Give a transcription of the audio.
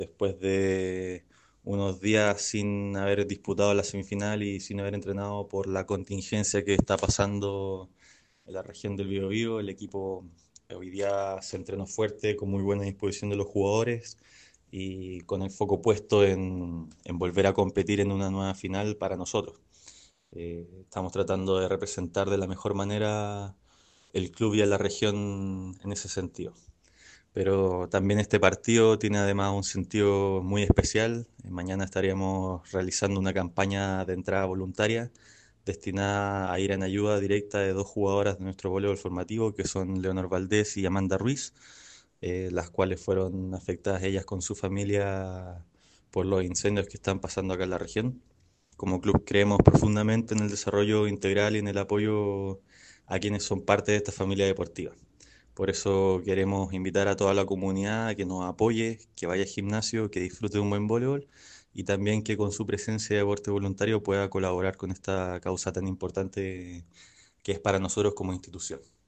después de unos días sin haber disputado la semifinal y sin haber entrenado por la contingencia que está pasando en la región del Biobío. El equipo hoy día se entrenó fuerte, con muy buena disposición de los jugadores y con el foco puesto en volver a competir en una nueva final para nosotros. Estamos tratando de representar de la mejor manera el club y a la región en ese sentido. Pero también este partido tiene además un sentido muy especial. Mañana estaríamos realizando una campaña de entrada voluntaria destinada a ir en ayuda directa de dos jugadoras de nuestro voleibol formativo, que son Leonor Valdés y Amanda Ruiz, las cuales fueron afectadas ellas con su familia por los incendios que están pasando acá en la región. Como club creemos profundamente en el desarrollo integral y en el apoyo a quienes son parte de esta familia deportiva. Por eso queremos invitar a toda la comunidad a que nos apoye, que vaya al gimnasio, que disfrute de un buen voleibol y también que con su presencia de aporte voluntario pueda colaborar con esta causa tan importante que es para nosotros como institución.